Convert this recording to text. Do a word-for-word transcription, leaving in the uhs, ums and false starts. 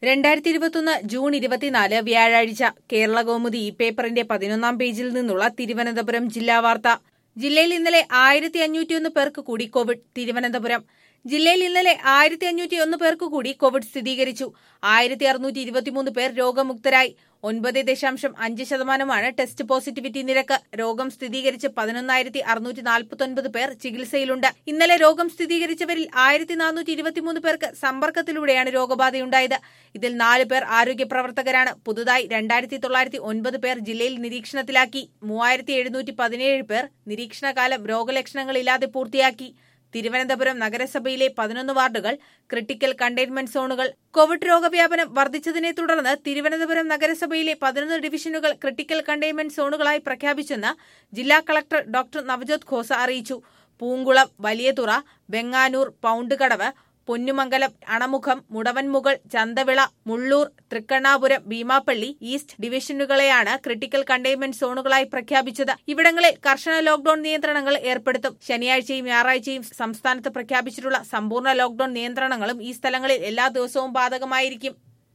രണ്ടായിരത്തി ഇരുപത്തൊന്ന് ജൂൺ ഇരുപത്തിനാല് വ്യാഴാഴ്ച കേരള കൗമുദി ഈ പേപ്പറിന്റെ പതിനൊന്നാം പേജിൽ നിന്നുള്ള തിരുവനന്തപുരം ജില്ലാ വാർത്ത. ജില്ലയിൽ ഇന്നലെ ആയിരത്തി അഞ്ഞൂറ്റിയൊന്ന് പേർക്ക് കൂടി കോവിഡ്. തിരുവനന്തപുരം ജില്ലയിൽ ഇന്നലെ ആയിരത്തി അഞ്ഞൂറ്റിയൊന്ന് പേർക്ക് കൂടി കോവിഡ് സ്ഥിരീകരിച്ചു. ആയിരത്തി അറുന്നൂറ്റി ഇരുപത്തിമൂന്ന് പേർ രോഗമുക്തരായി. ഒൻപത് ദശാംശം അഞ്ച് ശതമാനമാണ് ടെസ്റ്റ് പോസിറ്റിവിറ്റി നിരക്ക്. രോഗം സ്ഥിരീകരിച്ച് പതിനൊന്നായിരത്തി അറുന്നൂറ്റി നാൽപ്പത്തൊൻപത് പേർ ചികിത്സയിലുണ്ട്. ഇന്നലെ രോഗം സ്ഥിരീകരിച്ചവരിൽ ആയിരത്തി നാനൂറ്റി ഇരുപത്തിമൂന്ന് പേർക്ക് സമ്പർക്കത്തിലൂടെയാണ് രോഗബാധയുണ്ടായത്. ഇതിൽ നാല് പേർ ആരോഗ്യ പ്രവർത്തകരാണ്. പുതുതായി രണ്ടായിരത്തി തൊള്ളായിരത്തി ഒൻപത് പേർ ജില്ലയിൽ നിരീക്ഷണത്തിലാക്കി. മൂവായിരത്തി എഴുന്നൂറ്റി പതിനേഴ് പേർ നിരീക്ഷണകാലം രോഗലക്ഷണങ്ങളില്ലാതെ പൂർത്തിയാക്കി. തിരുവനന്തപുരം നഗരസഭയിലെ പതിനൊന്ന് വാർഡുകൾ ക്രിട്ടിക്കൽ കണ്ടെയ്ൻമെന്റ് സോണുകൾ. കോവിഡ് രോഗവ്യാപനം വർദ്ധിച്ചതിനെ തുടർന്ന് തിരുവനന്തപുരം നഗരസഭയിലെ പതിനൊന്ന് ഡിവിഷനുകൾ ക്രിട്ടിക്കൽ കണ്ടെയ്ൻമെന്റ് സോണുകളായി പ്രഖ്യാപിച്ചെന്ന് ജില്ലാ കളക്ടർ ഡോക്ടർ നവജോത് ഖോസ അറിയിച്ചു. പൂങ്കുളം, വലിയതുറ, വെങ്ങാനൂർ, പൌണ്ടുകടവ്, പൊന്നുമംഗലം, അണമുഖം, മുടവൻമുകൾ, ചന്തവിള, മുള്ളൂർ, തൃക്കണ്ണാപുരം, ഭീമാപ്പള്ളി ഈസ്റ്റ് ഡിവിഷനുകളെയാണ് ക്രിട്ടിക്കൽ കണ്ടെയ്ൻമെന്റ് സോണുകളായി പ്രഖ്യാപിച്ചത്. ഇവിടങ്ങളിൽ കർശന ലോക്ഡൌൺ നിയന്ത്രണങ്ങൾ ഏർപ്പെടുത്തും. ശനിയാഴ്ചയും ഞായറാഴ്ചയും സംസ്ഥാനത്ത് പ്രഖ്യാപിച്ചിട്ടുള്ള സമ്പൂർണ്ണ ലോക്ഡൌൺ നിയന്ത്രണങ്ങളും ഈ സ്ഥലങ്ങളിൽ എല്ലാ ദിവസവും ബാധകമായിരിക്കും.